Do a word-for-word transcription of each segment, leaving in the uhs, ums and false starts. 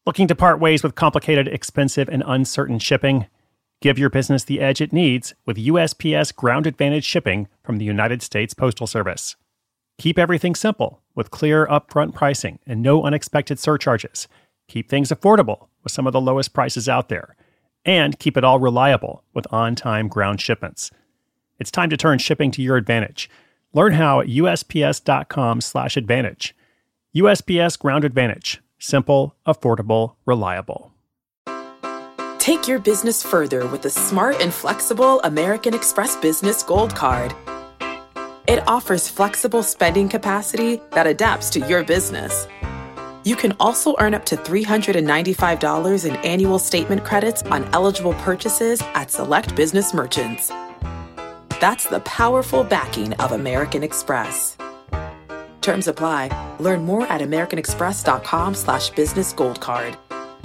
Looking to part ways with complicated, expensive, and uncertain shipping? Give your business the edge it needs with U S P S Ground Advantage shipping from the United States Postal Service. Keep everything simple with clear upfront pricing and no unexpected surcharges. Keep things affordable with some of the lowest prices out there. And keep it all reliable with on-time ground shipments. It's time to turn shipping to your advantage. Learn how at USPS.com slash advantage. U S P S Ground Advantage. Simple, affordable, reliable. Take your business further with the smart and flexible American Express Business Gold Card. It offers flexible spending capacity that adapts to your business. You can also earn up to three hundred ninety-five dollars in annual statement credits on eligible purchases at select business merchants. That's the powerful backing of American Express. Terms apply. Learn more at americanexpress.com slash business gold card.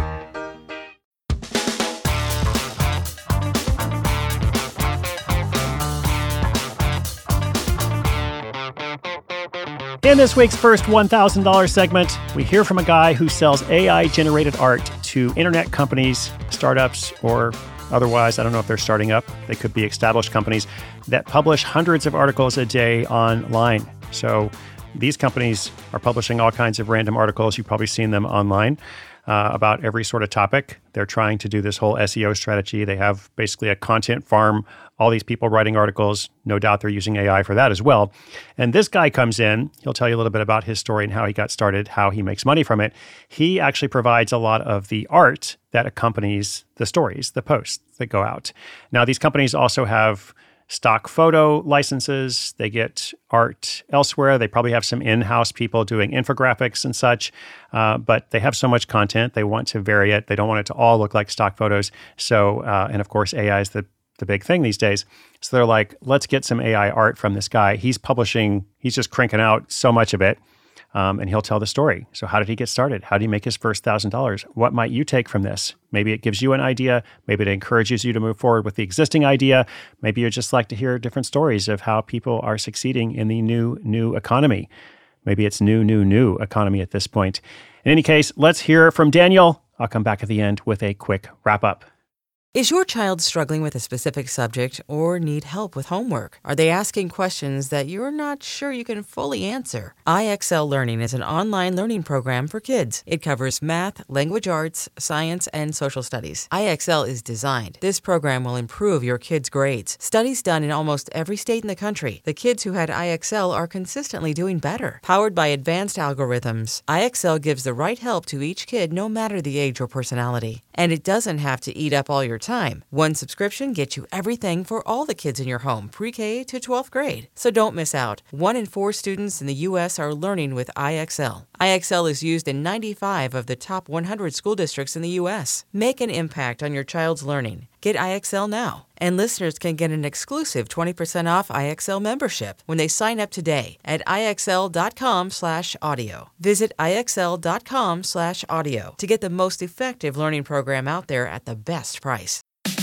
In this week's first one thousand dollars segment, we hear from a guy who sells A I-generated art to internet companies, startups, or otherwise, I don't know if they're starting up. They could be established companies that publish hundreds of articles a day online. So these companies are publishing all kinds of random articles. You've probably seen them online uh, about every sort of topic. They're trying to do this whole S E O strategy. They have basically a content farm, all these people writing articles. No doubt they're using A I for that as well. And this guy comes in. He'll tell you a little bit about his story and how he got started, how he makes money from it. He actually provides a lot of the art that accompanies the stories, the posts that go out. Now, these companies also have stock photo licenses. They get art elsewhere. They probably have some in-house people doing infographics and such, uh, but they have so much content. They want to vary it. They don't want it to all look like stock photos. So, uh, and of course, A I is the, the big thing these days. So they're like, let's get some A I art from this guy. He's publishing, he's just cranking out so much of it. Um, and he'll tell the story. So how did he get started? How did he make his first one thousand dollars? What might you take from this? Maybe it gives you an idea. Maybe it encourages you to move forward with the existing idea. Maybe you'd just like to hear different stories of how people are succeeding in the new, new economy. Maybe it's new, new, new economy at this point. In any case, let's hear from Daniel. I'll come back at the end with a quick wrap-up. Is your child struggling with a specific subject or need help with homework? Are they asking questions that you're not sure you can fully answer? I X L Learning is an online learning program for kids. It covers math, language arts, science, and social studies. I X L is designed. This program will improve your kids' grades. Studies done in almost every state in the country. The kids who had I X L are consistently doing better. Powered by advanced algorithms, I X L gives the right help to each kid no matter the age or personality. And it doesn't have to eat up all your time. One subscription gets you everything for all the kids in your home, pre-K to twelfth grade. So don't miss out. One in four students in the U S are learning with I X L. I X L is used in ninety-five of the top one hundred school districts in the U S. Make an impact on your child's learning. Get I X L now. And listeners can get an exclusive twenty percent off I X L membership when they sign up today at IXL.com slash audio. Visit IXL.com slash audio to get the most effective learning program out there at the best price.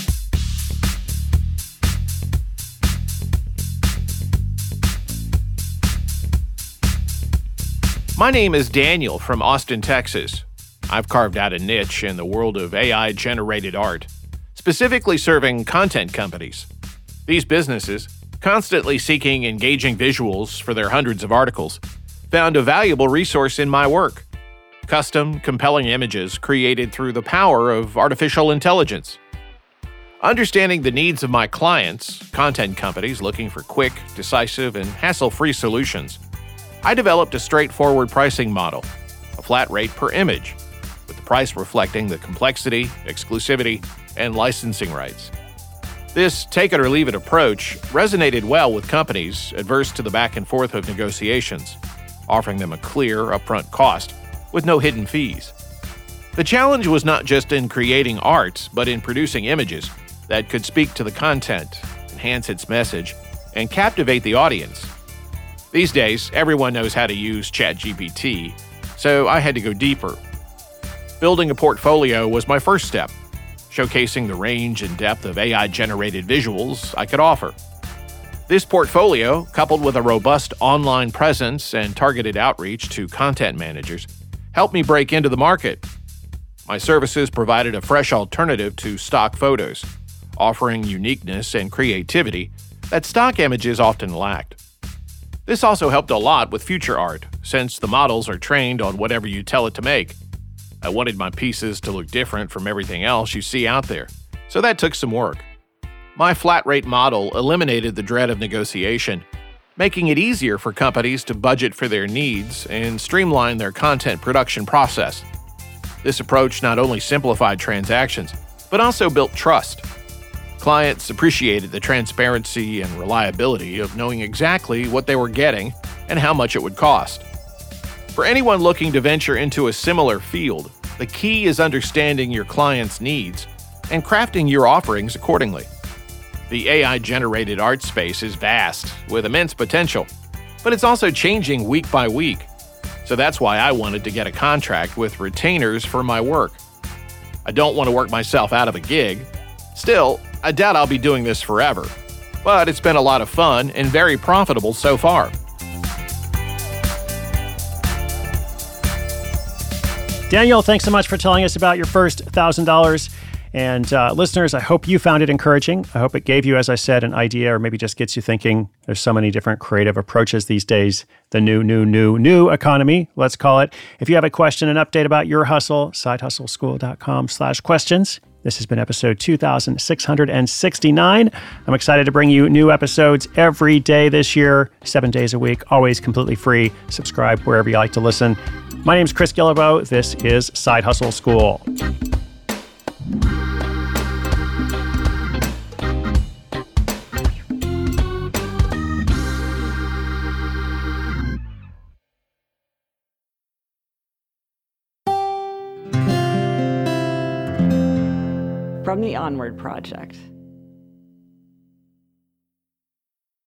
My name is Daniel from Austin, Texas. I've carved out a niche in the world of A I-generated art, specifically serving content companies. These businesses, constantly seeking engaging visuals for their hundreds of articles, found a valuable resource in my work: custom, compelling images created through the power of artificial intelligence. Understanding the needs of my clients, content companies looking for quick, decisive, and hassle-free solutions, I developed a straightforward pricing model, a flat rate per image, with the price reflecting the complexity, exclusivity, and licensing rights. This take-it-or-leave-it approach resonated well with companies adverse to the back and forth of negotiations, offering them a clear, upfront cost with no hidden fees. The challenge was not just in creating art, but in producing images that could speak to the content, enhance its message, and captivate the audience. These days, everyone knows how to use ChatGPT, so I had to go deeper. Building a portfolio was my first step, showcasing the range and depth of A I-generated visuals I could offer. This portfolio, coupled with a robust online presence and targeted outreach to content managers, helped me break into the market. My services provided a fresh alternative to stock photos, offering uniqueness and creativity that stock images often lacked. This also helped a lot with future art, since the models are trained on whatever you tell it to make. I wanted my pieces to look different from everything else you see out there, so that took some work. My flat-rate model eliminated the dread of negotiation, making it easier for companies to budget for their needs and streamline their content production process. This approach not only simplified transactions, but also built trust. Clients appreciated the transparency and reliability of knowing exactly what they were getting and how much it would cost. For anyone looking to venture into a similar field, the key is understanding your client's needs and crafting your offerings accordingly. The A I-generated art space is vast, with immense potential, but it's also changing week by week. So that's why I wanted to get a contract with retainers for my work. I don't want to work myself out of a gig. Still, I doubt I'll be doing this forever. But it's been a lot of fun and very profitable so far. Daniel, thanks so much for telling us about your first one thousand dollars. And uh, listeners, I hope you found it encouraging. I hope it gave you, as I said, an idea, or maybe just gets you thinking. There's so many different creative approaches these days. The new, new, new, new economy, let's call it. If you have a question, an update about your hustle, sidehustleschool.com slash questions. This has been episode two thousand six hundred sixty-nine. I'm excited to bring you new episodes every day this year, seven days a week, always completely free. Subscribe wherever you like to listen. My name is Chris Guillebeau. This is Side Hustle School. From the Onward Project.